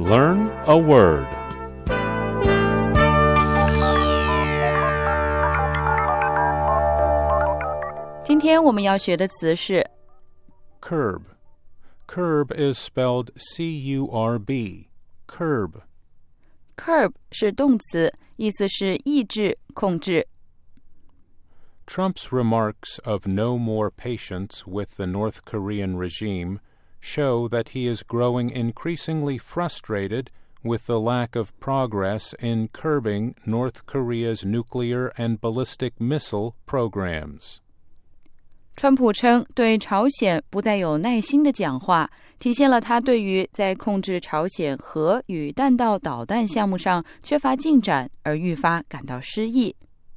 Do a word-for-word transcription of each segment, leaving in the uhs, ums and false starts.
Learn a word. Today 今天我们要学的词是 Curb. Curb is spelled C U R B. Curb. curb 是动词，意思是抑制、控制。 Trump's remarks of no more patience with the North Korean regime show that he is growing increasingly frustrated with the lack of progress in curbing North Korea's nuclear and ballistic missile programs. 川普称对朝鲜不再有耐心的讲话，体现了他对于在控制朝鲜核与弹道导弹项目上缺乏进展而愈发感到失意。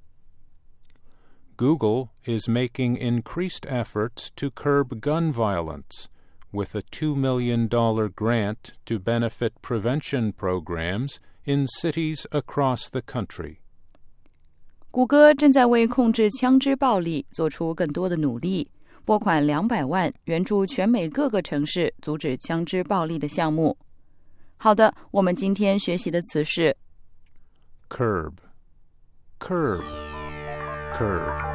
Google is making increased efforts to curb gun violence with a two million dollars grant to benefit prevention programs in cities across the country. 谷歌正在为控制枪支暴力做出更多的努力，拨款两百万援助全美各个城市阻止枪支暴力的项目。好的，我们今天学习的词是 Curb. Curb. Curb.